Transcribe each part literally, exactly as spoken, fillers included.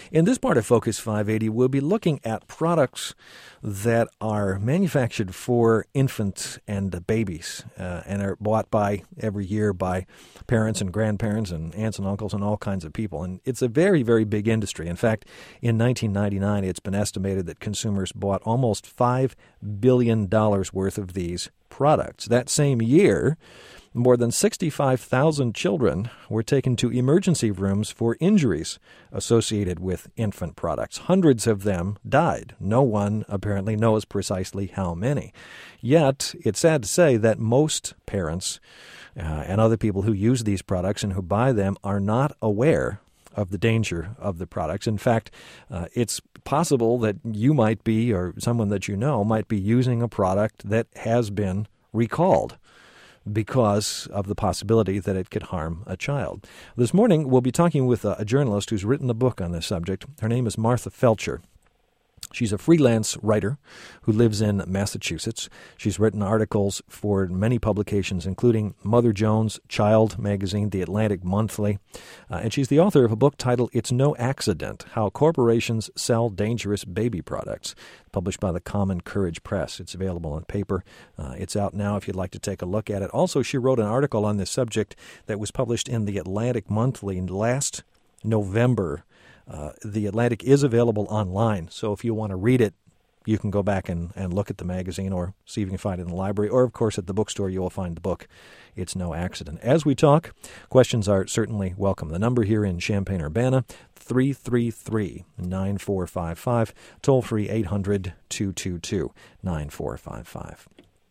In this part of Focus five eighty, we'll be looking at products that are manufactured for infants and babies uh, and are bought by every year by parents and grandparents and aunts and uncles and all kinds of people. And it's a very, very big industry. In fact, in nineteen ninety-nine, it's been estimated that consumers bought almost five billion dollars worth of these products. That same year, more than sixty-five thousand children were taken to emergency rooms for injuries associated with infant products. Hundreds of them died. No one apparently knows precisely how many. Yet, it's sad to say that most parents uh, and other people who use these products and who buy them are not aware of the danger of the products. In fact, uh, it's possible that you might be, or someone that you know, might be using a product that has been recalled because of the possibility that it could harm a child. This morning, we'll be talking with a, a journalist who's written a book on this subject. Her name is Martha Felcher. She's a freelance writer who lives in Massachusetts. She's written articles for many publications, including Mother Jones, Child Magazine, The Atlantic Monthly. Uh, and she's the author of a book titled It's No Accident, How Corporations Sell Dangerous Baby Products, published by the Common Courage Press. It's available on paper. Uh, it's out now if you'd like to take a look at it. Also, she wrote an article on this subject that was published in The Atlantic Monthly last November. Uh, the Atlantic is available online, so if you want to read it, you can go back and, and look at the magazine or see if you can find it in the library, or, of course, at the bookstore you will find the book. It's No Accident. As we talk, questions are certainly welcome. The number here in Champaign-Urbana, three three three, nine four five five, toll-free eight hundred, two two two, nine four five five.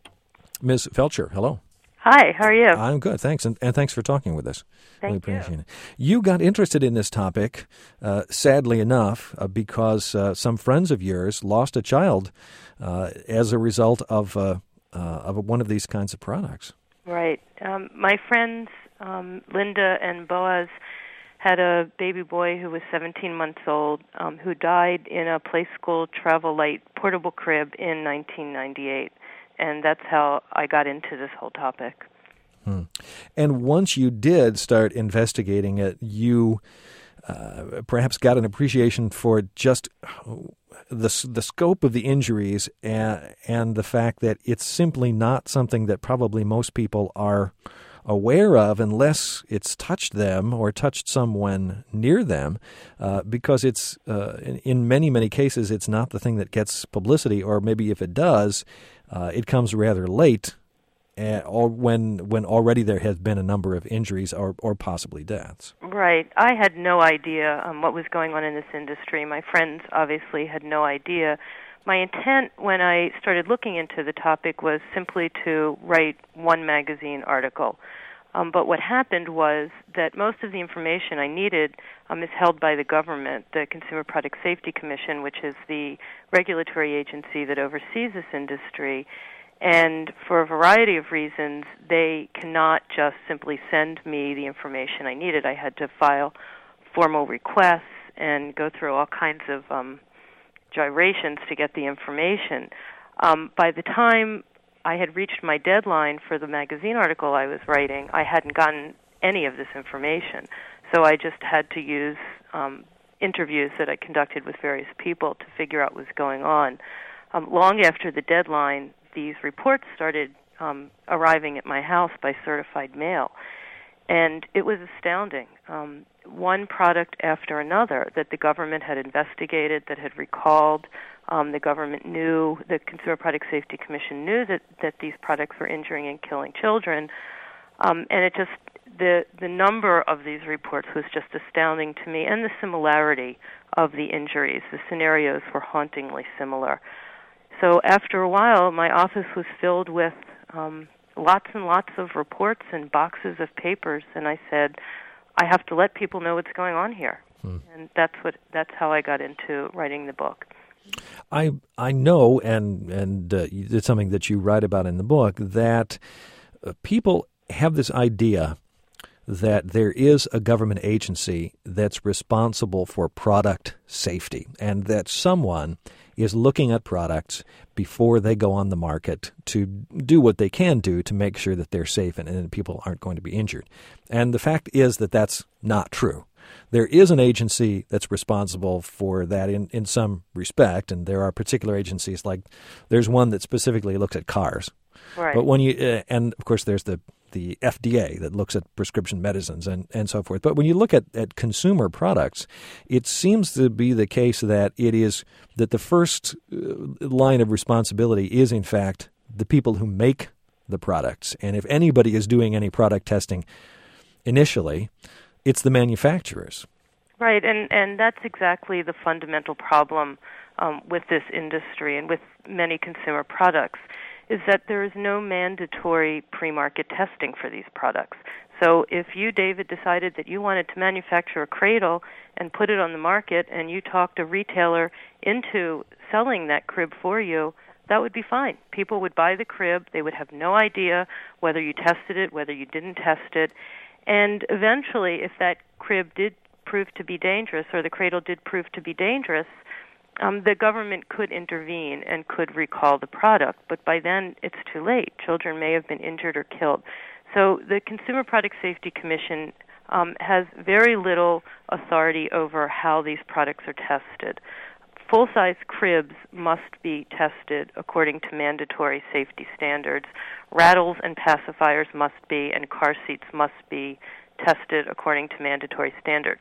Miz Felcher, hello. Hi, how are you? I'm good, thanks, and, and thanks for talking with us. Thank really you. Appreciate it. You got interested in this topic, uh, sadly enough, uh, because uh, some friends of yours lost a child uh, as a result of uh, uh, of one of these kinds of products. Right. Um, my friends, um, Linda and Boaz, had a baby boy who was seventeen months old um, who died in a Play School Travel Light portable crib in nineteen ninety-eight. And that's how I got into this whole topic. Hmm. And once you did start investigating it, you uh, perhaps got an appreciation for just the the scope of the injuries and, and the fact that it's simply not something that probably most people are aware of unless it's touched them or touched someone near them, uh, because it's uh, in, in many, many cases, it's not the thing that gets publicity, or maybe if it does, uh, it comes rather late, uh, or when when already there has been a number of injuries or, or possibly deaths. Right. I had no idea um, what was going on in this industry. My friends obviously had no idea. My intent when I started looking into the topic was simply to write one magazine article. Um, but what happened was that most of the information I needed um, is held by the government, the Consumer Product Safety Commission, which is the regulatory agency that oversees this industry. And for a variety of reasons, they cannot just simply send me the information I needed. I had to file formal requests and go through all kinds of um, gyrations to get the information. Um, by the time I had reached my deadline for the magazine article I was writing, I hadn't gotten any of this information. So I just had to use um, interviews that I conducted with various people to figure out what was going on. Um, long after the deadline, these reports started um, arriving at my house by certified mail. And it was astounding. Um, one product after another that the government had investigated, that had recalled. Um, the government knew, the Consumer Product Safety Commission knew that, that these products were injuring and killing children. Um, and it just, the, the number of these reports was just astounding to me, and the similarity of the injuries. The scenarios were hauntingly similar. So after a while, my office was filled with um, lots and lots of reports and boxes of papers, and I said, I have to let people know what's going on here. Hmm. And that's what that's how I got into writing the book. I I know, and and uh, it's something that you write about in the book, that uh, people have this idea that there is a government agency that's responsible for product safety, and that someone is looking at products before they go on the market to do what they can do to make sure that they're safe and, and people aren't going to be injured. And the fact is that that's not true. there is an agency that's responsible for that in, in some respect, and there are particular agencies, like there's one that specifically looks at cars. Right. But when you uh, and of course there's the the F D A that looks at prescription medicines and, and so forth. But when you look at, at consumer products, it seems to be the case that it is that the first line of responsibility is, in fact, the people who make the products. And if anybody is doing any product testing initially, it's the manufacturers. Right, and, and that's exactly the fundamental problem um, with this industry and with many consumer products, is that there is no mandatory pre-market testing for these products. So if you, David, decided that you wanted to manufacture a cradle and put it on the market, and you talked a retailer into selling that crib for you, that would be fine. People would buy the crib. They would have no idea whether you tested it, whether you didn't test it. And eventually, if that crib did prove to be dangerous, or the cradle did prove to be dangerous, Um, the government could intervene and could recall the product, but by then it's too late. Children may have been injured or killed. So the Consumer Product Safety Commission um, has very little authority over how these products are tested. Full-size cribs must be tested according to mandatory safety standards. Rattles and pacifiers must be, and car seats must be tested according to mandatory standards.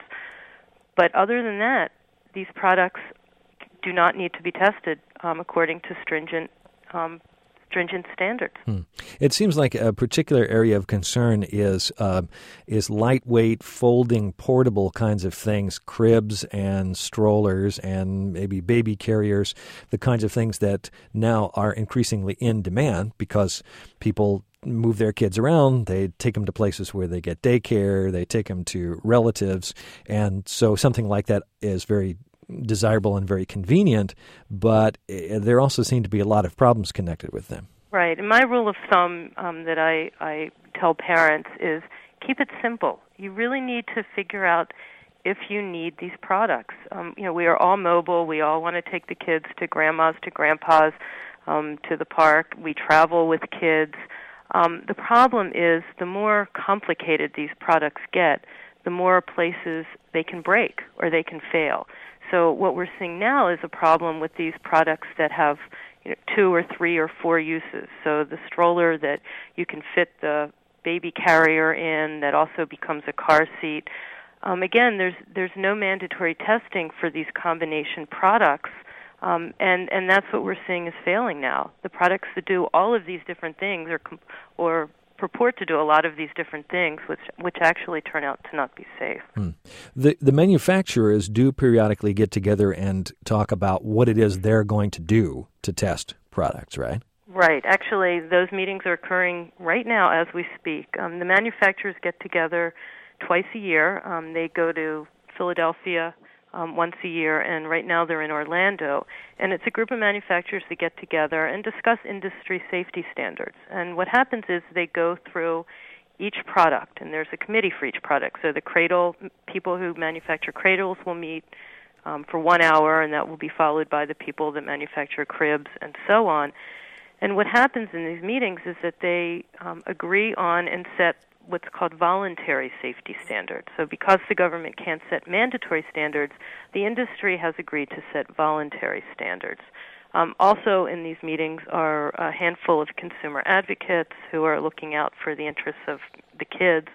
But other than that, these products do not need to be tested um, according to stringent um, stringent standards. Hmm. It seems like a particular area of concern is uh, is lightweight, folding, portable kinds of things, cribs and strollers and maybe baby carriers, the kinds of things that now are increasingly in demand because people move their kids around. They take them to places where they get daycare. They take them to relatives. And so something like that is very desirable and very convenient, but there also seem to be a lot of problems connected with them. Right. And my rule of thumb um, that I, I tell parents is keep it simple. You really need to figure out if you need these products. Um, you know, we are all mobile. We all want to take the kids to grandma's, to grandpa's, um, to the park. We travel with kids. Um, the problem is the more complicated these products get, the more places they can break or they can fail. So what we're seeing now is a problem with these products that have, you know, two or three or four uses. So the stroller that you can fit the baby carrier in that also becomes a car seat. Um, again, there's there's no mandatory testing for these combination products, um, and and that's what we're seeing is failing now. The products that do all of these different things or or purport to do a lot of these different things, which which actually turn out to not be safe. Hmm. The the manufacturers do periodically get together and talk about what it is they're going to do to test products, right? Right. Actually, those meetings are occurring right now as we speak. Um, the manufacturers get together twice a year. Um, they go to Philadelphia Um, once a year, and right now they're in Orlando. And it's a group of manufacturers that get together and discuss industry safety standards. And what happens is they go through each product, and there's a committee for each product. So the cradle, people who manufacture cradles will meet um, for one hour, and that will be followed by the people that manufacture cribs and so on. And what happens in these meetings is that they um, agree on and set what's called voluntary safety standards. So because the government can't set mandatory standards, the industry has agreed to set voluntary standards. Um, also in these meetings are a handful of consumer advocates who are looking out for the interests of the kids.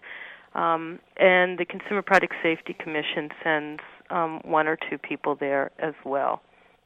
Um, and the Consumer Product Safety Commission sends um, one or two people there as well.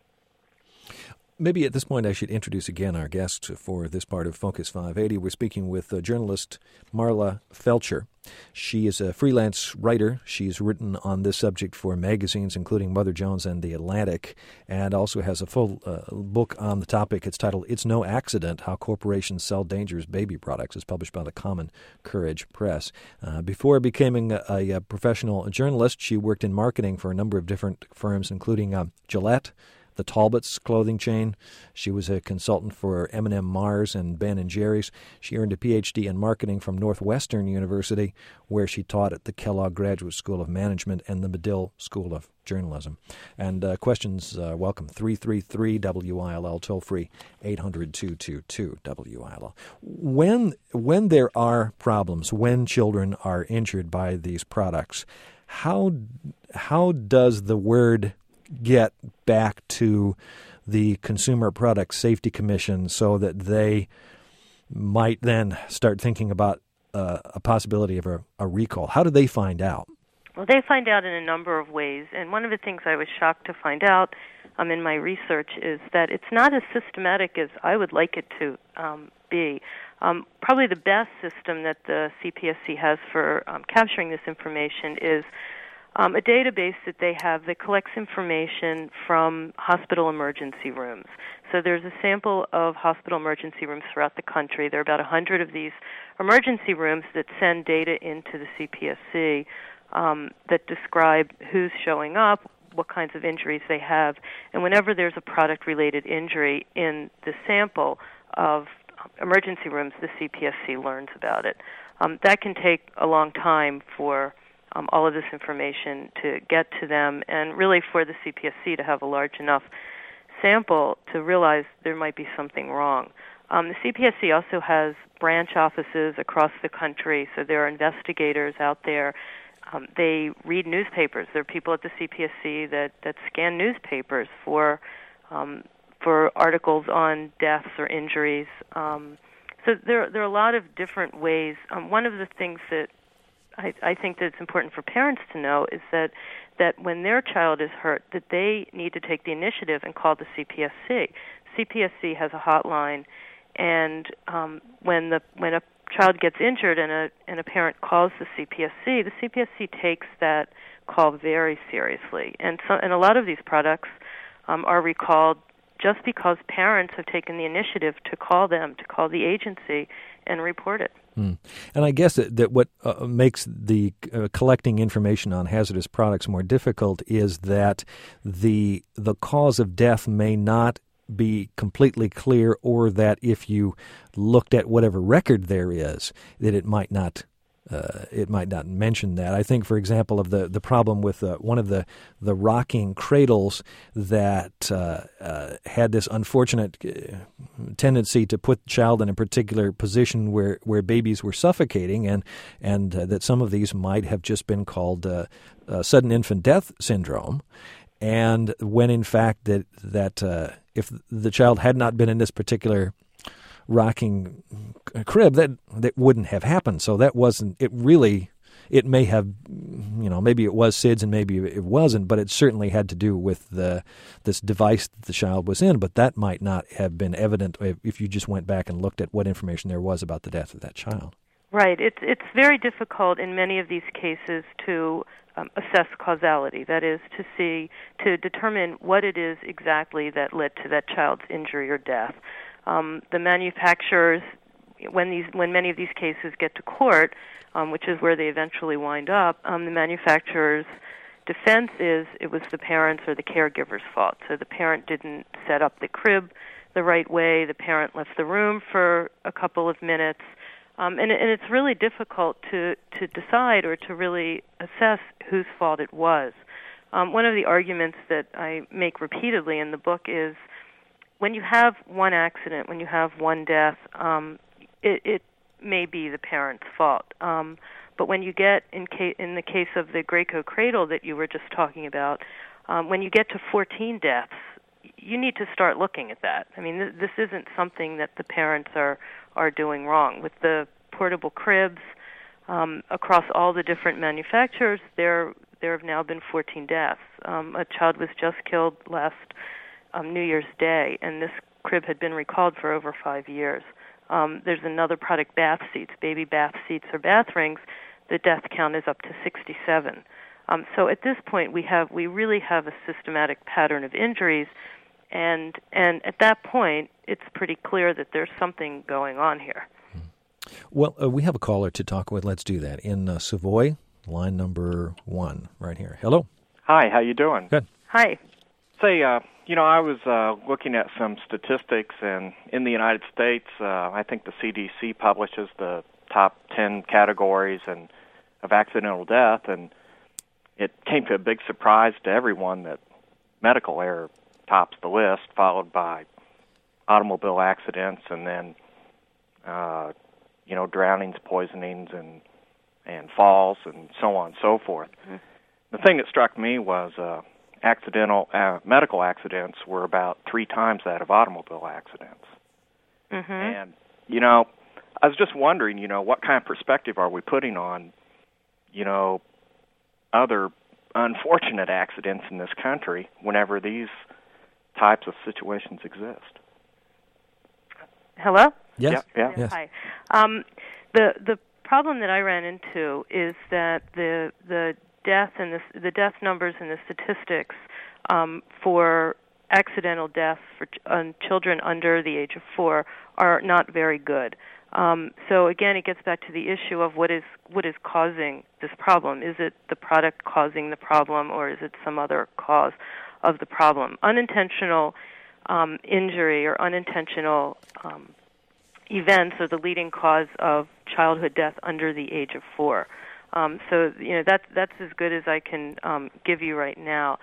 Maybe at this point I should introduce again our guest for this part of Focus five eighty. We're speaking with uh, journalist Marla Felcher. She is a freelance writer. She's written on this subject for magazines, including Mother Jones and The Atlantic, and also has a full uh, book on the topic. It's titled It's No Accident, How Corporations Sell Dangerous Baby Products. It's published by the Common Courage Press. Uh, before becoming a, a professional journalist, she worked in marketing for a number of different firms, including uh, Gillette, the Talbots clothing chain. She was a consultant for M and M Mars and Ben and Jerry's. She earned a P H D in marketing from Northwestern University, where she taught at the Kellogg Graduate School of Management and the Medill School of Journalism. And uh, questions, uh, welcome, three three three W I L L, toll free, eight hundred, two two two, W I L L. When, when there are problems, when children are injured by these products, how how does the word get back to the Consumer Product Safety Commission so that they might then start thinking about uh, a possibility of a, a recall? How do they find out? Well, they find out in a number of ways, and one of the things I was shocked to find out um, in my research is that it's not as systematic as I would like it to um, be. Um, probably the best system that the C P S C has for um, capturing this information is um, a database that they have that collects information from hospital emergency rooms. So there's a sample of hospital emergency rooms throughout the country. There are about one hundred of these emergency rooms that send data into the C P S C um, that describe who's showing up, what kinds of injuries they have, and whenever there's a product-related injury in the sample of emergency rooms, the C P S C learns about it. Um, that can take a long time for um, all of this information to get to them, and really for the C P S C to have a large enough sample to realize there might be something wrong. Um, the C P S C also has branch offices across the country, so there are investigators out there. Um, they read newspapers. There are people at the C P S C that, that scan newspapers for um, for articles on deaths or injuries. Um, so there, there are a lot of different ways. Um, one of the things that I, I think that it's important for parents to know is that, that when their child is hurt, that they need to take the initiative and call the C P S C. C P S C has a hotline, and um, when the when a child gets injured and a and a parent calls the C P S C, the C P S C takes that call very seriously. And so, and a lot of these products um, are recalled just because parents have taken the initiative to call them, to call the agency and report it. Hmm. And I guess that, that what uh, makes the uh, collecting information on hazardous products more difficult is that the the cause of death may not be completely clear, or that if you looked at whatever record there is, that it might not uh, it might not mention that. I think, for example, of the, the problem with uh, one of the, the rocking cradles that uh, uh, had this unfortunate uh, tendency to put the child in a particular position where, where babies were suffocating, and and uh, that some of these might have just been called uh, uh, sudden infant death syndrome, and when in fact that that uh, if the child had not been in this particular rocking crib, that that wouldn't have happened. So that wasn't, it really, it may have, you know, maybe it was S I D S and maybe it wasn't, but it certainly had to do with the this device that the child was in. But that might not have been evident if you just went back and looked at what information there was about the death of that child. Right. It's it's very difficult in many of these cases to um, assess causality. That is, to see, to determine what it is exactly that led to that child's injury or death. Um, the manufacturers, when these, when many of these cases get to court, um, which is where they eventually wind up, um, the manufacturer's defense is it was the parents' or the caregiver's fault. So the parent didn't set up the crib the right way. The parent left the room for a couple of minutes. Um, and, and it's really difficult to, to decide or to really assess whose fault it was. Um, one of the arguments that I make repeatedly in the book is when you have one accident, when you have one death, um, it, it may be the parent's fault. Um, but when you get, in, ca- in the case of the Graco cradle that you were just talking about, um, when you get to fourteen deaths, you need to start looking at that. I mean, th- this isn't something that the parents are, are doing wrong. With the portable cribs, um, across all the different manufacturers, there there have now been fourteen deaths. Um, a child was just killed last um, New Year's Day, and this crib had been recalled for over five years. Um, there's another product, bath seats, baby bath seats or bath rings. The death count is up to sixty-seven. Um, so at this point, we have we really have a systematic pattern of injuries, and and at that point, it's pretty clear that there's something going on here. Well, uh, we have a caller to talk with. Let's do that. In uh, Savoy, line number one, right here. Hello. Hi, how you doing? Good. Hi. Say, uh, you know, I was uh, looking at some statistics, and in the United States, uh, I think the C D C publishes the top ten categories and of accidental death, and it came to a big surprise to everyone that medical error tops the list, followed by automobile accidents, and then, uh, you know, drownings, poisonings, and and falls, and so on and so forth. Mm-hmm. the thing that struck me was uh, accidental uh, medical accidents were about three times that of automobile accidents. Mm-hmm. And, you know, I was just wondering, you know, what kind of perspective are we putting on, you know, other unfortunate accidents in this country whenever these types of situations exist? Hello? Yes. Yeah, yeah. Yes. Hi. Um, the the problem that I ran into is that the the death and the the death numbers and the statistics um, for accidental death for ch- um, children under the age of four are not very good. Um, so again, it gets back to the issue of what is what is causing this problem. Is it the product causing the problem, or is it some other cause of the problem? Unintentional um, injury or unintentional um, events are the leading cause of childhood death under the age of four. Um, so you know that's that's as good as I can um, give you right now.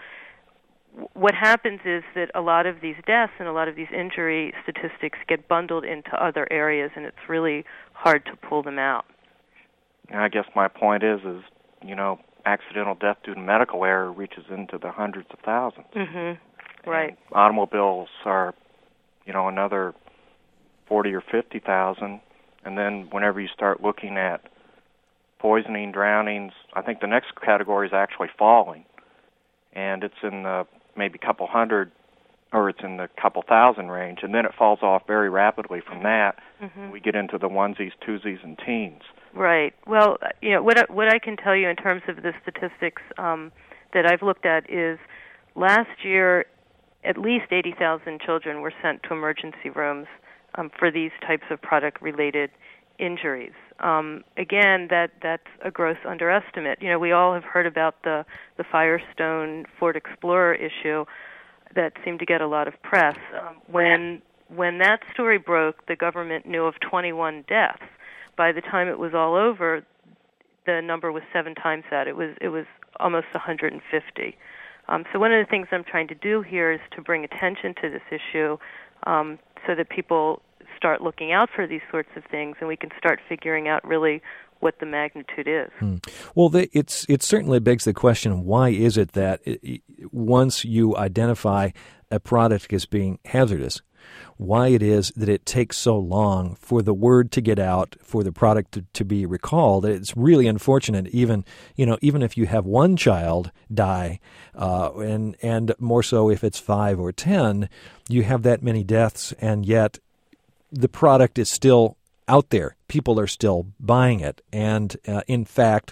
What happens is that a lot of these deaths and a lot of these injury statistics get bundled into other areas, and it's really hard to pull them out. And I guess my point is, is you know, accidental death due to medical error reaches into the hundreds of thousands. Mm-hmm. Right. And automobiles are, you know, another forty or fifty thousand, and then whenever you start looking at poisoning, drownings, I think the next category is actually falling, and it's in the maybe couple hundred, or it's in the couple thousand range, and then it falls off very rapidly from that. Mm-hmm. We get into the onesies, twosies, and teens. Right. Well, you know, what I, what I can tell you in terms of the statistics um, that I've looked at is last year at least eighty thousand children were sent to emergency rooms um, for these types of product-related injuries. Um, again, that that's a gross underestimate. You know, we all have heard about the, the Firestone Ford Explorer issue that seemed to get a lot of press. Um, when when that story broke, the government knew of twenty-one deaths. By the time it was all over, the number was seven times that. It was it was almost one hundred fifty. Um, so one of the things I'm trying to do here is to bring attention to this issue um, so that people start looking out for these sorts of things, and we can start figuring out really what the magnitude is. Hmm. Well, the, it's it certainly begs the question: why is it that it, once you identify a product as being hazardous, why it is that it takes so long for the word to get out, for the product to, to be recalled? It's really unfortunate. Even you know, even if you have one child die, uh, and and more so if it's five or ten, you have that many deaths, and yet the product is still out there. People are still buying it, and uh, in fact,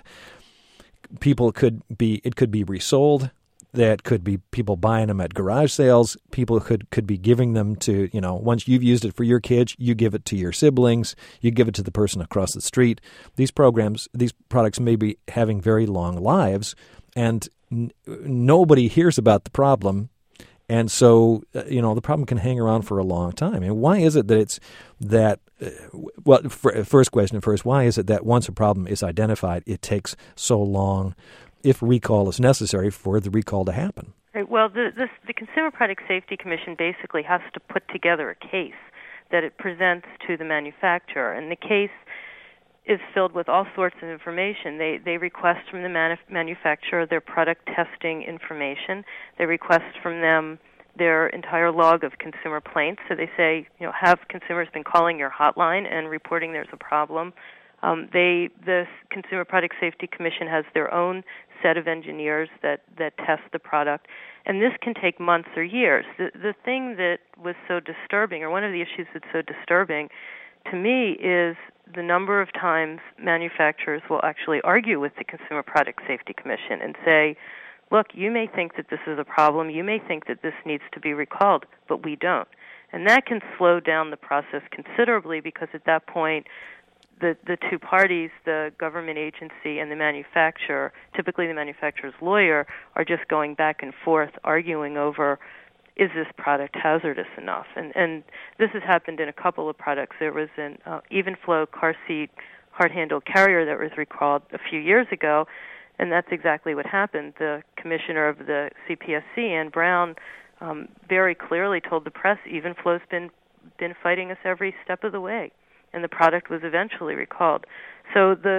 people could be it could be resold. That could be people buying them at garage sales. People could could be giving them to, you know, once you've used it for your kids, you give it to your siblings, you give it to the person across the street. These programs, these products may be having very long lives, and n- nobody hears about the problem. And so, uh, you know, the problem can hang around for a long time. And why is it that it's that, uh, well, for, first question first, why is it that once a problem is identified, it takes so long, if recall is necessary, for the recall to happen? Right. Well, the, this, the Consumer Product Safety Commission basically has to put together a case that it presents to the manufacturer. And the case is filled with all sorts of information. They they request from the manuf- manufacturer their product testing information. They request from them their entire log of consumer plaints. So they say, you know, have consumers been calling your hotline and reporting there's a problem? Um, they the Consumer Product Safety Commission has their own set of engineers that, that test the product, and this can take months or years. The the thing that was so disturbing, or one of the issues that's so disturbing to me, is the number of times manufacturers will actually argue with the Consumer Product Safety Commission and say, look, you may think that this is a problem, you may think that this needs to be recalled, but we don't. And that can slow down the process considerably, because at that point, the, the two parties, the government agency and the manufacturer, typically the manufacturer's lawyer, are just going back and forth arguing over, is this product hazardous enough? And and this has happened in a couple of products. There was an uh, Evenflo car seat hard-handled carrier that was recalled a few years ago, and that's exactly what happened. The commissioner of the C P S C, Ann Brown, um, very clearly told the press, Evenflo's been been fighting us every step of the way, and the product was eventually recalled. So the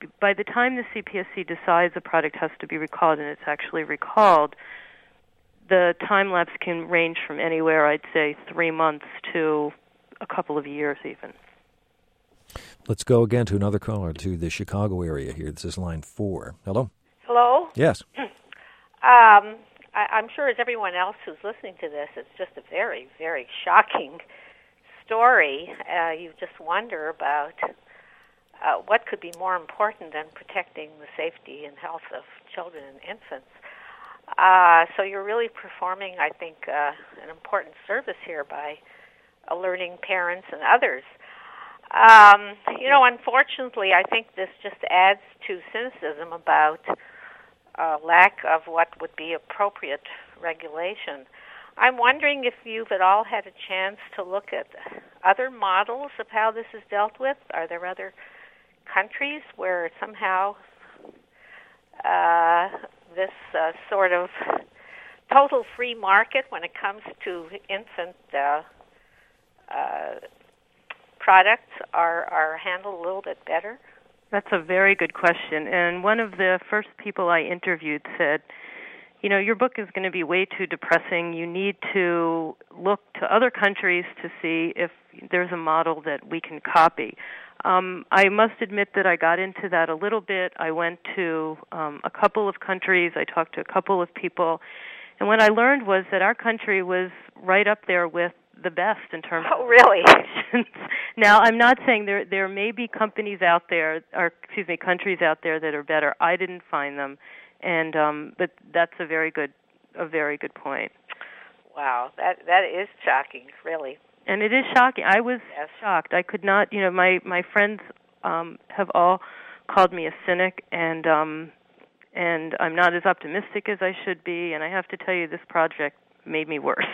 by the time the C P S C decides a product has to be recalled and it's actually recalled, the time lapse can range from anywhere, I'd say, three months to a couple of years even. Let's go again to another caller to the Chicago area here. This is line four. Hello? Hello? Yes. um, I, I'm sure as everyone else who's listening to this, it's just a very, very shocking story. Uh, you just wonder about uh, what could be more important than protecting the safety and health of children and infants. Uh, so you're really performing, I think, uh, an important service here by alerting parents and others. Um, you know, unfortunately, I think this just adds to cynicism about uh, lack of what would be appropriate regulation. I'm wondering if you've at all had a chance to look at other models of how this is dealt with. Are there other countries where somehow uh, this uh, sort of total free market when it comes to infant uh, uh, products are, are handled a little bit better? That's a very good question. And one of the first people I interviewed said, you know, your book is going to be way too depressing. You need to look to other countries to see if there's a model that we can copy. Um, I must admit that I got into that a little bit. I went to um, a couple of countries. I talked to a couple of people. And what I learned was that our country was right up there with the best in terms oh, really? of options. Now, I'm not saying there there may be companies out there, or excuse me, countries out there that are better. I didn't find them, and um, but that's a very good a very good point. Wow, that that is shocking, really. And it is shocking. I was yes. shocked. I could not, you know, my my friends um, have all called me a cynic, and um, and I'm not as optimistic as I should be. And I have to tell you, this project made me worse.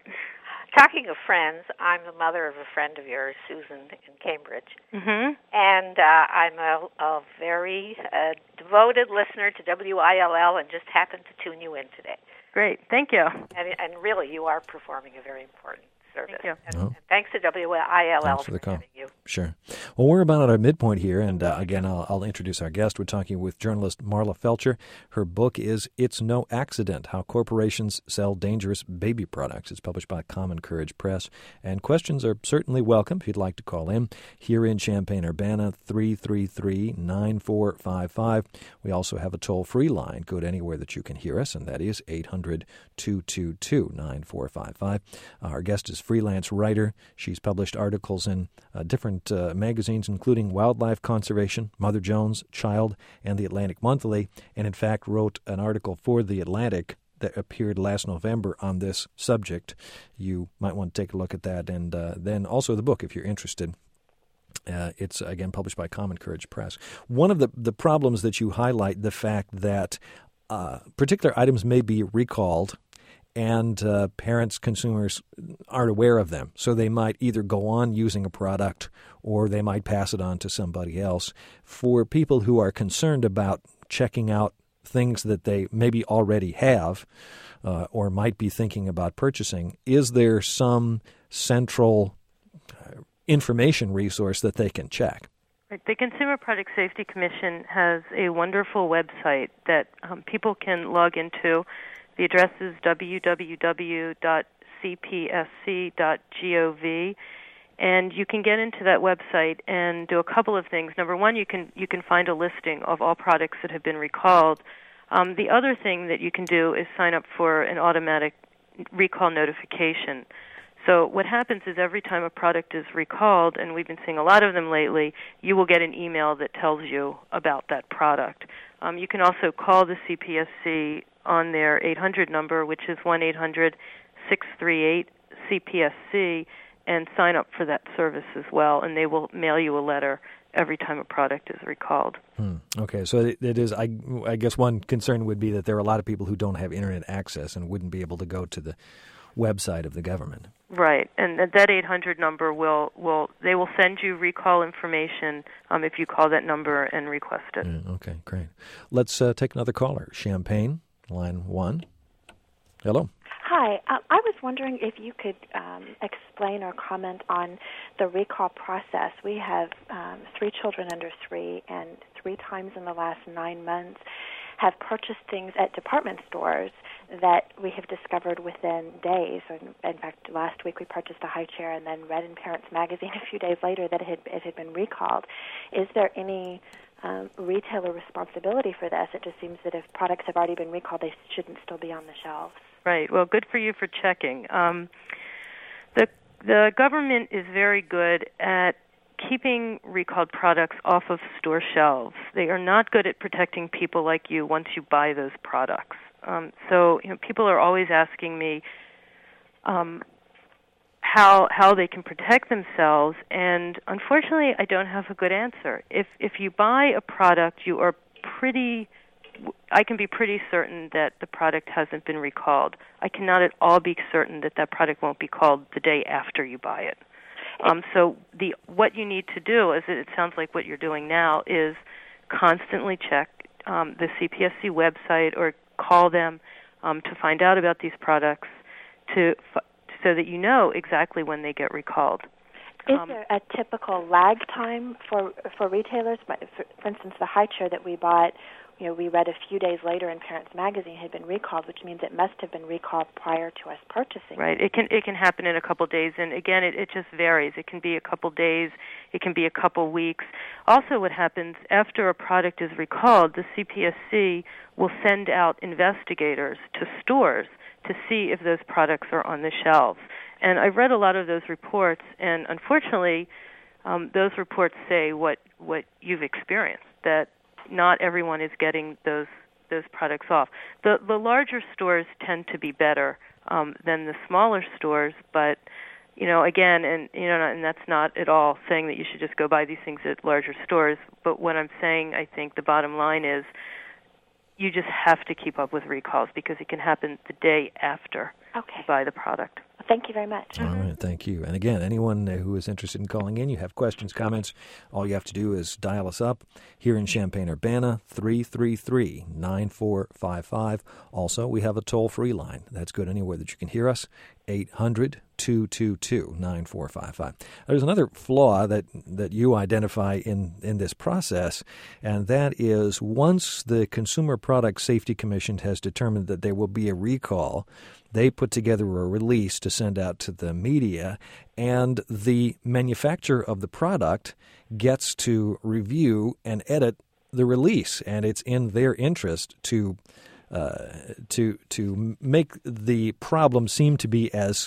Talking of friends, I'm the mother of a friend of yours, Susan, in Cambridge. Mm-hmm. And uh, I'm a, a very uh, devoted listener to W I L L and just happened to tune you in today. Great. Thank you. And, and really, you are performing a very important service. Thank you. And, oh. and thanks to W I L L thanks for, the for call. having you. Sure. Well, we're about at our midpoint here, and uh, again, I'll, I'll introduce our guest. We're talking with journalist Marla Felcher. Her book is It's No Accident, How Corporations Sell Dangerous Baby Products. It's published by Common Courage Press, and questions are certainly welcome if you'd like to call in. Here in Champaign-Urbana, three three three, nine four five five. We also have a toll-free line. Go to anywhere that you can hear us, and that is eight hundred, two two two, nine four five five. Our guest is freelance writer. She's published articles in uh, different uh, magazines, including Wildlife Conservation, Mother Jones, Child, and The Atlantic Monthly, and in fact wrote an article for The Atlantic that appeared last November on this subject. You might want to take a look at that, and uh, then also the book if you're interested. Uh, it's, again, published by Common Courage Press. One of the, the problems that you highlight, the fact that uh, particular items may be recalled and uh, parents, consumers aren't aware of them. So they might either go on using a product or they might pass it on to somebody else. For people who are concerned about checking out things that they maybe already have uh, or might be thinking about purchasing, is there some central information resource that they can check? The Consumer Product Safety Commission has a wonderful website that um, people can log into. The address is w w w dot c p s c dot gov, and you can get into that website and do a couple of things. Number one, you can you can find a listing of all products that have been recalled. Um, the other thing that you can do is sign up for an automatic recall notification. So what happens is every time a product is recalled, and we've been seeing a lot of them lately, you will get an email that tells you about that product. Um, you can also call the C P S C on their eight hundred number, which is one eight hundred, six three eight, C P S C, and sign up for that service as well, and they will mail you a letter every time a product is recalled. Hmm. Okay, so it, it is. I, I guess one concern would be that there are a lot of people who don't have Internet access and wouldn't be able to go to the website of the government. Right, and that eight hundred number will, will they will send you recall information um, if you call that number and request it. Yeah, okay, great. Let's uh, take another caller. Champaign, line one. Hello. Hi. Uh, I was wondering if you could um, explain or comment on the recall process. We have um, three children under three, and three times in the last nine months have purchased things at department stores that we have discovered within days. In fact, last week we purchased a high chair and then read in Parents Magazine a few days later that it had, it had been recalled. Is there any um, retailer responsibility for this? It just seems that if products have already been recalled, they shouldn't still be on the shelves. Right. Well, good for you for checking. Um, the the government is very good at keeping recalled products off of store shelves. They are not good at protecting people like you once you buy those products. Um, so, you know, people are always asking me um, how how they can protect themselves, and unfortunately, I don't have a good answer. If if you buy a product, you are pretty I can be pretty certain that the product hasn't been recalled. I cannot at all be certain that that product won't be called the day after you buy it. Um, so the what you need to do, as it sounds like what you're doing now, is constantly check um, the C P S C website or call them um, to find out about these products, to f- so that you know exactly when they get recalled. Is um, there a typical lag time for for retailers? For, for instance, the high chair that we bought, you know, we read a few days later in Parents Magazine had been recalled, which means it must have been recalled prior to us purchasing. Right. It can it can happen in a couple days, and again, it, it just varies. It can be a couple days. It can be a couple weeks. Also, what happens after a product is recalled, the C P S C will send out investigators to stores to see if those products are on the shelves. And I've read a lot of those reports, and unfortunately, um, those reports say what what you've experienced, that not everyone is getting those those products off. The the larger stores tend to be better um, than the smaller stores, but you know, again, and you know, and that's not at all saying that you should just go buy these things at larger stores. But what I'm saying, I think the bottom line is, you just have to keep up with recalls because it can happen the day after okay. you buy the product. Thank you very much. All right, thank you. And again, anyone who is interested in calling in, you have questions, comments, all you have to do is dial us up here in Champaign-Urbana, three three three, nine four five five. Also, we have a toll-free line. That's good anywhere that you can hear us, eight hundred, two two two, nine four five five. There's another flaw that, that you identify in, in this process, and that is once the Consumer Product Safety Commission has determined that there will be a recall, they put together a release to send out to the media, and the manufacturer of the product gets to review and edit the release, and it's in their interest to uh, to to make the problem seem to be as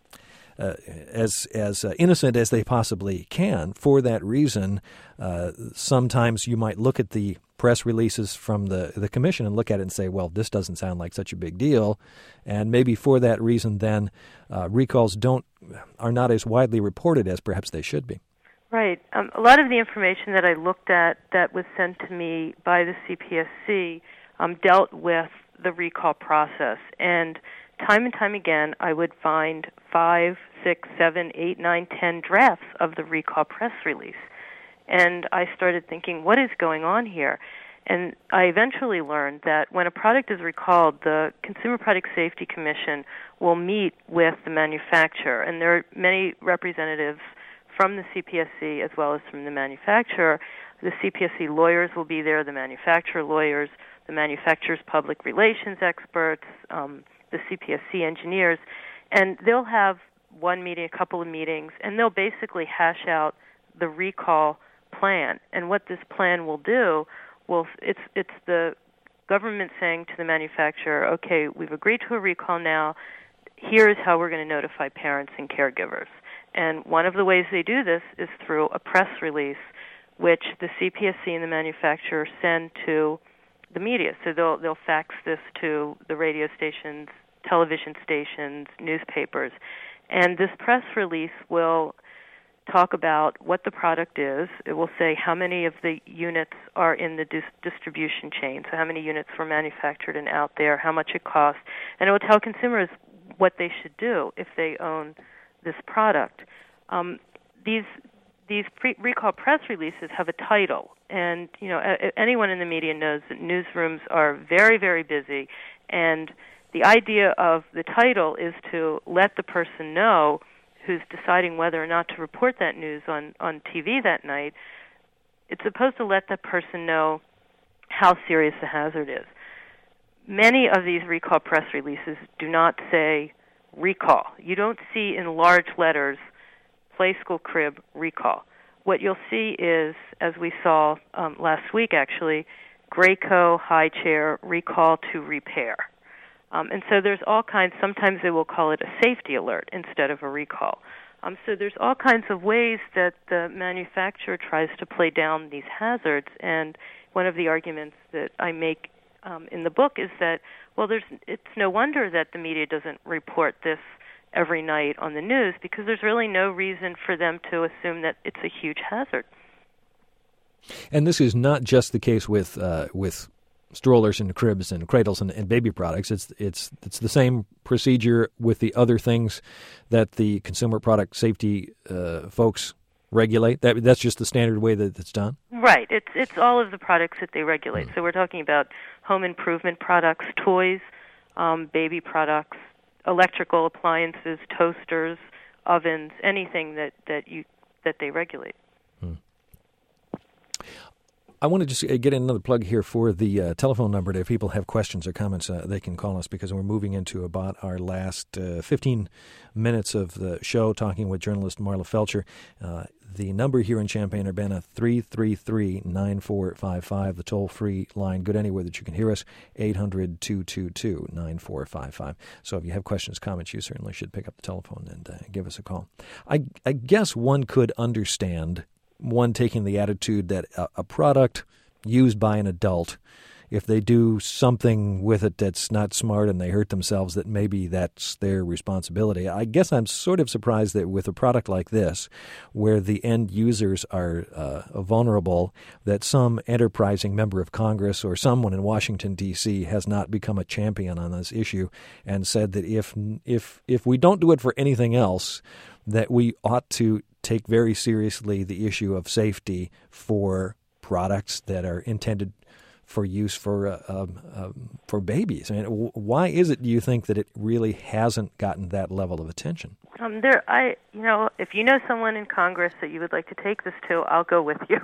Uh, as as uh, innocent as they possibly can. For that reason, uh, sometimes you might look at the press releases from the, the commission and look at it and say, well, this doesn't sound like such a big deal. And maybe for that reason, then uh, recalls don't are not as widely reported as perhaps they should be. Right. Um, a lot of the information that I looked at that was sent to me by the C P S C um, dealt with the recall process. And time and time again, I would find five, six, seven, eight, nine, ten drafts of the recall press release. And I started thinking, what is going on here? And I eventually learned that when a product is recalled, the Consumer Product Safety Commission will meet with the manufacturer. And there are many representatives from the C P S C as well as from the manufacturer. The C P S C lawyers will be there, the manufacturer lawyers, the manufacturer's public relations experts, um, the C P S C engineers, and they'll have one meeting, a couple of meetings, and they'll basically hash out the recall plan. And what this plan will do, will it's it's the government saying to the manufacturer, okay, we've agreed to a recall now. Here's how we're going to notify parents and caregivers. And one of the ways they do this is through a press release, which the C P S C and the manufacturer send to the media. So they'll they'll fax this to the radio stations, television stations, newspapers. And this press release will talk about what the product is. It will say how many of the units are in the dis- distribution chain, so how many units were manufactured and out there, how much it costs. And it will tell consumers what they should do if they own this product. Um, these these pre- recall press releases have a title, and you know a- anyone in the media knows that newsrooms are very, very busy, and the idea of the title is to let the person know who's deciding whether or not to report that news on, on T V that night. It's supposed to let the person know how serious the hazard is. Many of these recall press releases do not say recall. You don't see in large letters, Play School Crib recall. What you'll see is, as we saw um, last week actually, Graco high chair recall to repair. Um, and so there's all kinds, sometimes they will call it a safety alert instead of a recall. Um, so there's all kinds of ways that the manufacturer tries to play down these hazards, and one of the arguments that I make um, in the book is that, well, there's it's no wonder that the media doesn't report this every night on the news, because there's really no reason for them to assume that it's a huge hazard. And this is not just the case with uh, with strollers and cribs and cradles and, and baby products. It's it's it's the same procedure with the other things that the consumer product safety uh, folks regulate. That that's just the standard way that it's done. Right. It's it's all of the products that they regulate. Mm. So we're talking about home improvement products, toys, um, baby products, electrical appliances, toasters, ovens, anything that, that you that they regulate. Hmm. I want to just get in another plug here for the uh, telephone number. If people have questions or comments, uh, they can call us, because we're moving into about our last uh, fifteen minutes of the show, talking with journalist Marla Felcher. Uh, the number here in Champaign-Urbana, three three three, nine four five five. The toll-free line, good anywhere that you can hear us, eight hundred, two two two, nine four five five. So if you have questions, comments, you certainly should pick up the telephone and uh, give us a call. I, I guess one could understand one taking the attitude that a, a product used by an adult, if they do something with it that's not smart and they hurt themselves, that maybe that's their responsibility. I guess I'm sort of surprised that with a product like this, where the end users are uh, vulnerable, that some enterprising member of Congress or someone in Washington, D C has not become a champion on this issue and said that if if if we don't do it for anything else, that we ought to take very seriously the issue of safety for products that are intended for use for uh, um, um, for babies. I mean, w- why is it, do you think, that it really hasn't gotten that level of attention? Um, there, I, you know, if you know someone in Congress that you would like to take this to, I'll go with you.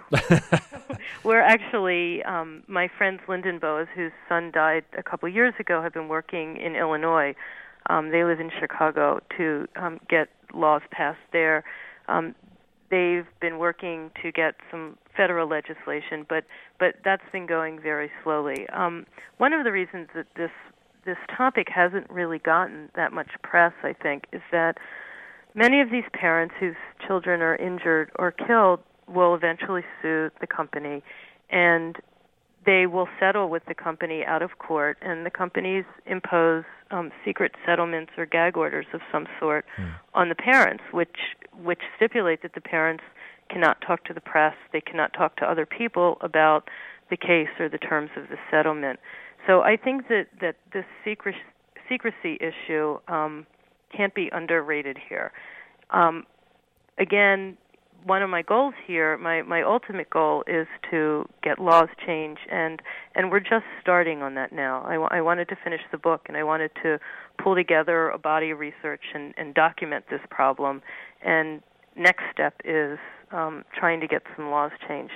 We're actually, um, my friends Lyndon Boas, whose son died a couple years ago, have been working in Illinois. Um, they live in Chicago to um, get laws passed there. Um, they've been working to get some federal legislation, but but that's been going very slowly. Um, one of the reasons that this this topic hasn't really gotten that much press, I think, is that many of these parents whose children are injured or killed will eventually sue the company, and they will settle with the company out of court, and the companies impose um, secret settlements or gag orders of some sort mm. on the parents, which which stipulate that the parents cannot talk to the press, they cannot talk to other people about the case or the terms of the settlement. So I think that, that this secrecy, secrecy issue um, can't be underrated here. Um, again, one of my goals here, my, my ultimate goal, is to get laws changed, and, and we're just starting on that now. I, w- I wanted to finish the book, and I wanted to pull together a body of research and, and document this problem, and next step is um, trying to get some laws changed.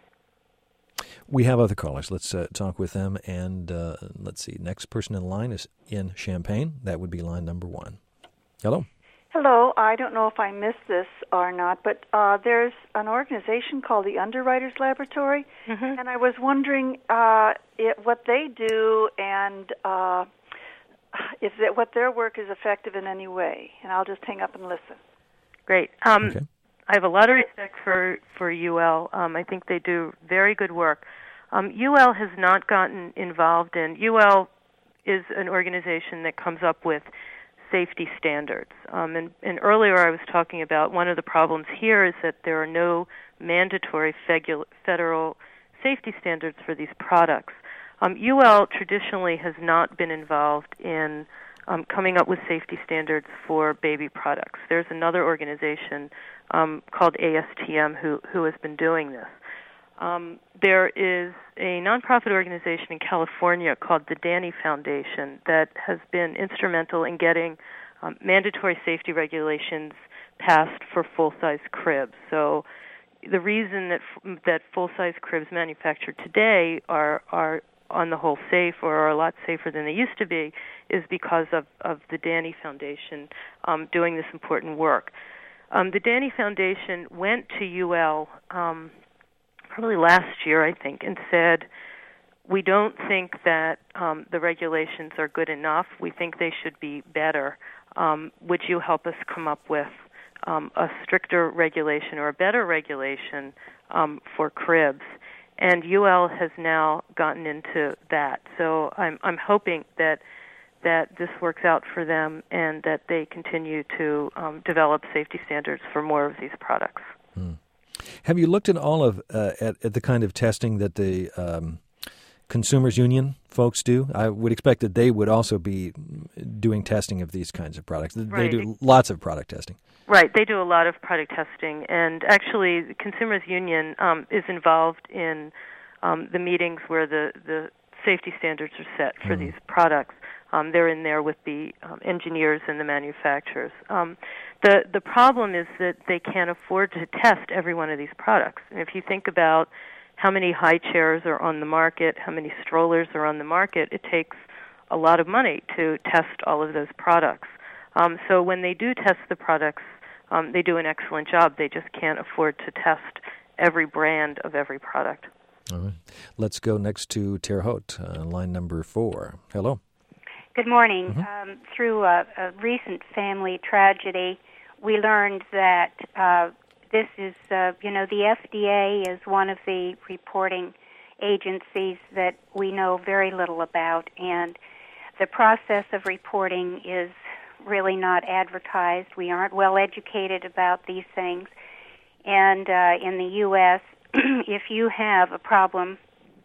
We have other callers. Let's uh, talk with them, and uh, let's see. Next person in line is in Champaign. That would be line number one. Hello. Hello. I don't know if I missed this or not, but uh, there's an organization called the Underwriters Laboratory, mm-hmm. and I was wondering uh, it, what they do and uh, if that, what their work is effective in any way. And I'll just hang up and listen. Great. Um, okay. I have a lot of respect for, for U L. Um, I think they do very good work. Um, U L has not gotten involved in, U L is an organization that comes up with safety standards. Um, and, and earlier I was talking about one of the problems here is that there are no mandatory fegu- federal safety standards for these products. Um, U L traditionally has not been involved in um, coming up with safety standards for baby products. There's another organization um, called A S T M who, who has been doing this. Um, there is a nonprofit organization in California called the Danny Foundation that has been instrumental in getting um, mandatory safety regulations passed for full-size cribs. So the reason that f- that full-size cribs manufactured today are are on the whole safe, or are a lot safer than they used to be, is because of, of the Danny Foundation um, doing this important work. Um, the Danny Foundation went to U L um, probably last year, I think, and said, we don't think that um, the regulations are good enough. We think they should be better. Um, would you help us come up with um, a stricter regulation or a better regulation um, for cribs? And U L has now gotten into that. So I'm I'm hoping that that this works out for them and that they continue to um, develop safety standards for more of these products. Hmm. Have you looked at all of uh, at, at the kind of testing that the um, Consumers Union folks do? I would expect that they would also be doing testing of these kinds of products. They Right. do lots of product testing. Right, they do a lot of product testing, and actually the Consumers Union um, is involved in um, the meetings where the, the safety standards are set for mm. these products. Um, they're in there with the um, engineers and the manufacturers. Um, the the problem is that they can't afford to test every one of these products. And if you think about how many high chairs are on the market, how many strollers are on the market, it takes a lot of money to test all of those products. Um, so when they do test the products, um, they do an excellent job. They just can't afford to test every brand of every product. All right. Let's go next to Terre Haute, uh, line number four. Hello. Good morning. Mm-hmm. Um, through a, a recent family tragedy, we learned that uh, this is, uh, you know, the F D A is one of the reporting agencies that we know very little about, and the process of reporting is really not advertised. We aren't well educated about these things. And uh, in the U S, if you have a problem,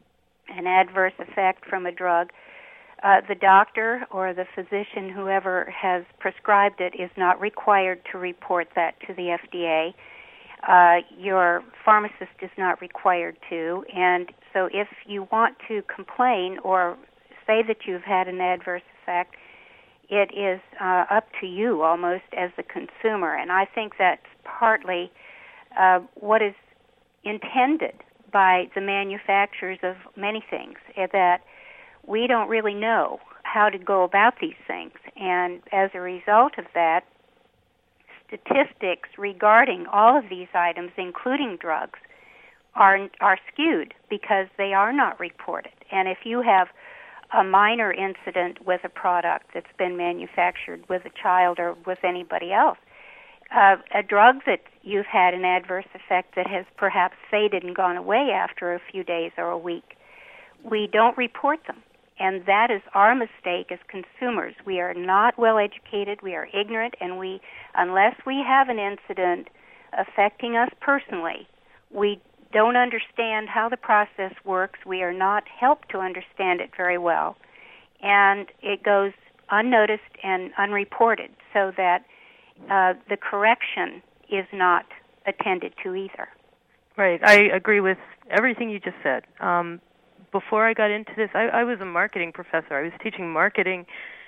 an adverse effect from a drug, uh, the doctor or the physician, whoever has prescribed it, is not required to report that to the F D A. Uh, your pharmacist is not required to. And so if you want to complain or say that you've had an adverse effect, it is uh, up to you almost as the consumer. And I think that's partly uh, what is intended by the manufacturers of many things, that we don't really know how to go about these things. And as a result of that, statistics regarding all of these items, including drugs, are are skewed because they are not reported. And if you have a minor incident with a product that's been manufactured with a child or with anybody else, uh, a drug that you've had an adverse effect that has perhaps faded and gone away after a few days or a week, we don't report them. And that is our mistake as consumers. We are not well educated, we are ignorant, and we, unless we have an incident affecting us personally, we don't understand how the process works. We are not helped to understand it very well. And it goes unnoticed and unreported so that uh, the correction is not attended to either. Right. I agree with everything you just said. Um, before I got into this, I, I was a marketing professor. I was teaching marketing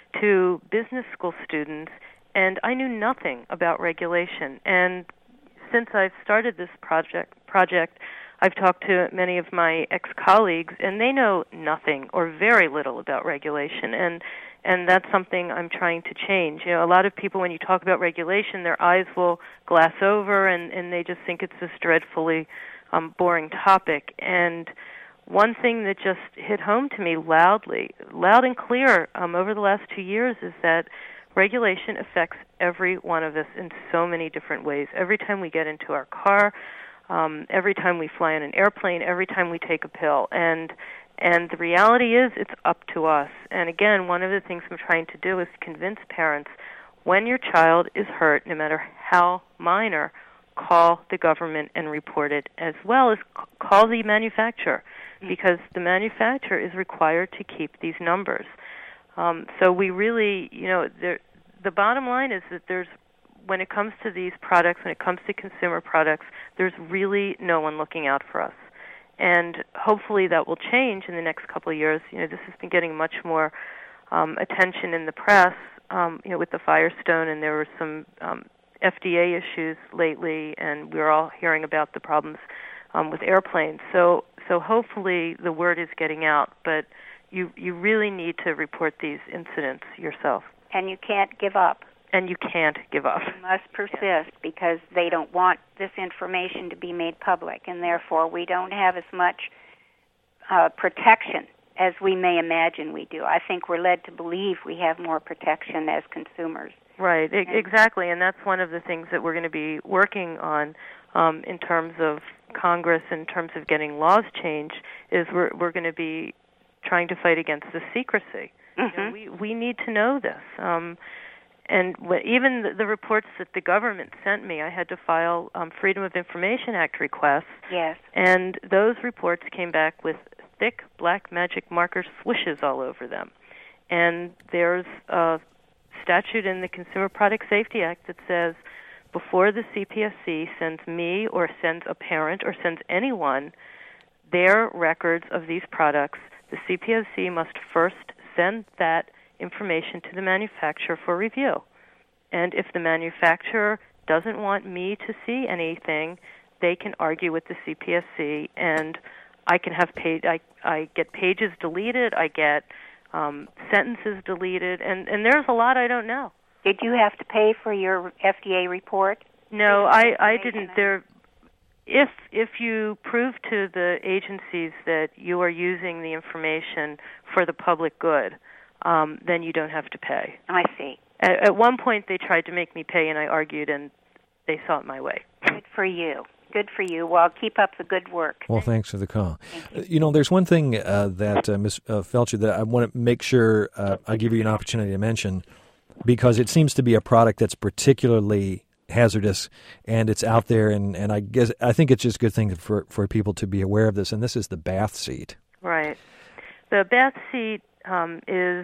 to business school students, and I knew nothing about regulation. And since I've started this project, project, I've talked to many of my ex-colleagues, and they know nothing or very little about regulation, and and that's something I'm trying to change. You know, a lot of people, when you talk about regulation, their eyes will glass over, and, and they just think it's this dreadfully um, boring topic. And one thing that just hit home to me loudly, loud and clear um, over the last two years is that regulation affects every one of us in so many different ways. Every time we get into our car, um, every time we fly on an airplane, every time we take a pill. And and the reality is it's up to us. And again, one of the things I'm trying to do is convince parents, when your child is hurt, no matter how minor, call the government and report it, as well as call the manufacturer, because the manufacturer is required to keep these numbers. Um, so we really, you know, there, the bottom line is that there's, when it comes to these products, when it comes to consumer products, there's really no one looking out for us. and hopefully that will change in the next couple of years. You know, this has been getting much more um, attention in the press, um, you know, with the Firestone, and there were some um, F D A issues lately, and we're all hearing about the problems um, with airplanes. So, so hopefully the word is getting out, but you you really need to report these incidents yourself. And you can't give up. And you can't give up. You must persist because they don't want this information to be made public, and therefore we don't have as much uh, protection as we may imagine we do. I think we're led to believe we have more protection as consumers. Right, e- exactly, and that's one of the things that we're going to be working on um, in terms of Congress, in terms of getting laws changed, is we're, we're going to be trying to fight against the secrecy. Mm-hmm. You know, we, we need to know this. Um, And w- even the, the reports that the government sent me, I had to file um, Freedom of Information Act requests. Yes. And those reports came back with thick black magic marker swooshes all over them. And there's a statute in the Consumer Product Safety Act that says before the C P S C sends me or sends a parent or sends anyone their records of these products, the C P S C must first send that information to the manufacturer for review. And if the manufacturer doesn't want me to see anything, they can argue with the C P S C, and I can have paid. I I get pages deleted. I get um, sentences deleted, and and there's a lot I don't know. Did you have to pay for your F D A report? No, I I didn't. There. If if you prove to the agencies that you are using the information for the public good, Um, then you don't have to pay. I see. At, at one point, they tried to make me pay, and I argued, and they saw it my way. Good for you. Good for you. Well, keep up the good work. Well, thanks for the call. You. Uh, you know, there's one thing uh, that, uh, Miz Uh, Felcher, that I want to make sure uh, I give you an opportunity to mention, because it seems to be a product that's particularly hazardous, and it's out there, and, and I guess I think it's just a good thing for, for people to be aware of this, and this is the bath seat. Right. The bath seat Um, is,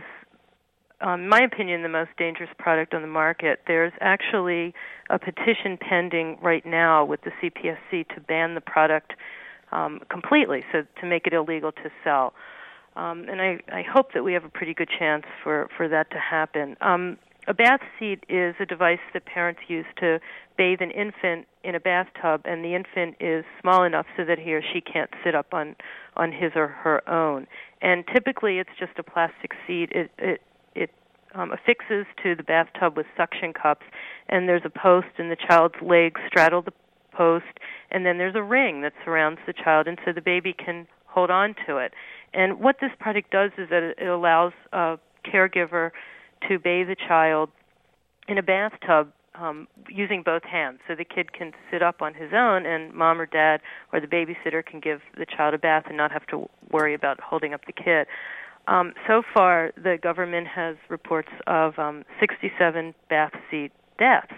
um, in my opinion, the most dangerous product on the market. There's actually a petition pending right now with the C P S C to ban the product um, completely, so to make it illegal to sell. Um, and I, I hope that we have a pretty good chance for, for that to happen. Um, a bath seat is a device that parents use to bathe an infant in a bathtub, and the infant is small enough so that he or she can't sit up on, on his or her own. And typically it's just a plastic seat. It it, it um, affixes to the bathtub with suction cups, and there's a post, and the child's legs straddle the post, and then there's a ring that surrounds the child, and so the baby can hold on to it. And what this product does is that it allows a caregiver to bathe a child in a bathtub um, using both hands. So the kid can sit up on his own, and mom or dad or the babysitter can give the child a bath and not have to worry about holding up the kid. Um, so far, the government has reports of um, sixty-seven bath seat deaths.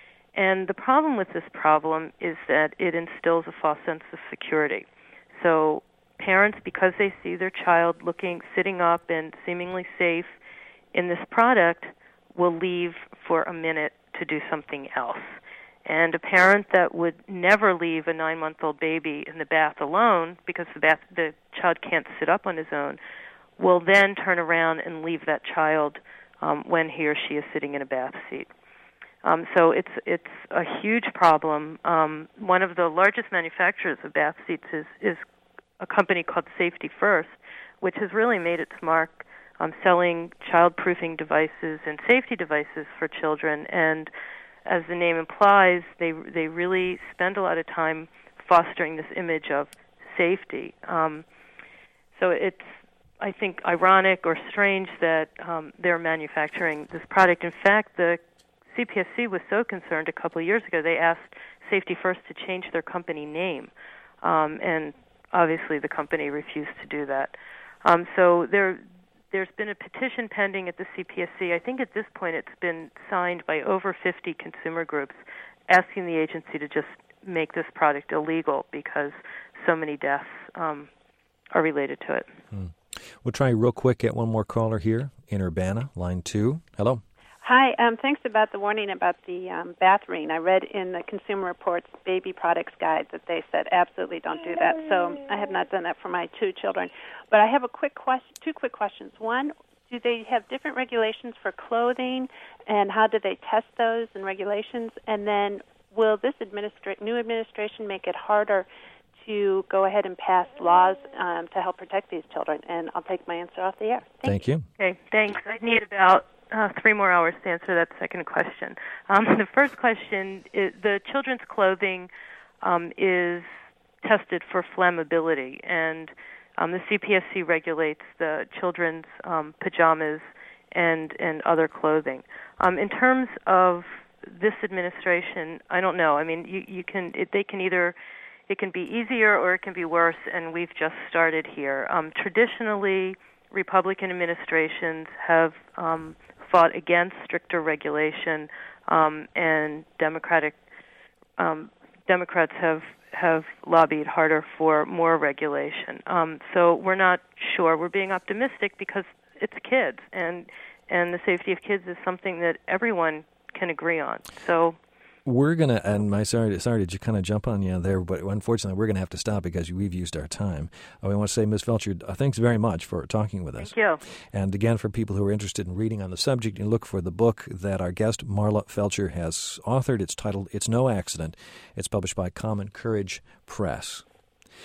And the problem with this problem is that it instills a false sense of security. So parents, because they see their child looking, sitting up and seemingly safe in this product, will leave for a minute to do something else. And a parent that would never leave a nine-month-old baby in the bath alone because the bath, the child can't sit up on his own, will then turn around and leave that child um, when he or she is sitting in a bath seat. Um, so it's it's a huge problem. Um, one of the largest manufacturers of bath seats is, is a company called Safety First, which has really made its mark Um, selling child-proofing devices and safety devices for children, and as the name implies, they they really spend a lot of time fostering this image of safety. Um, so it's, I think, ironic or strange that um, they're manufacturing this product. In fact, the C P S C was so concerned a couple of years ago, they asked Safety First to change their company name, um, and obviously the company refused to do that. Um, so there. There's been a petition pending at the C P S C. I think at this point it's been signed by over fifty consumer groups asking the agency to just make this product illegal because so many deaths um, are related to it. Hmm. We'll try real quick, get one more caller here in Urbana, line two. Hello. Hi, um, thanks about the warning about the um, bathroom. I read in the Consumer Reports Baby Products Guide that they said absolutely don't do that. So I have not done that for my two children. But I have a quick question, two quick questions. One, do they have different regulations for clothing, and how do they test those and regulations? And then will this administra- new administration make it harder to go ahead and pass laws um, to help protect these children? And I'll take my answer off the air. Thank Thank, you. Okay, thanks. I need about uh, three more hours to answer that second question. Um, the first question, is, the children's clothing um, is tested for flammability, and um, the C P S C regulates the children's um, pajamas and, and other clothing. Um, in terms of this administration, I don't know. I mean, you, you can it, they can either it can be easier or it can be worse, and we've just started here. Um, traditionally, Republican administrations have um, fought against stricter regulation, um, and Democratic um, Democrats have have lobbied harder for more regulation. Um, so we're not sure. We're being optimistic because it's kids, and and the safety of kids is something that everyone can agree on. So we're going to, and my sorry, sorry to kind of jump on you there, but unfortunately we're going to have to stop because we've used our time. I want to say, Miz Felcher, uh, thanks very much for talking with us. Thank you. And again, for people who are interested in reading on the subject, you look for the book that our guest, Marla Felcher, has authored. It's titled It's No Accident. It's published by Common Courage Press.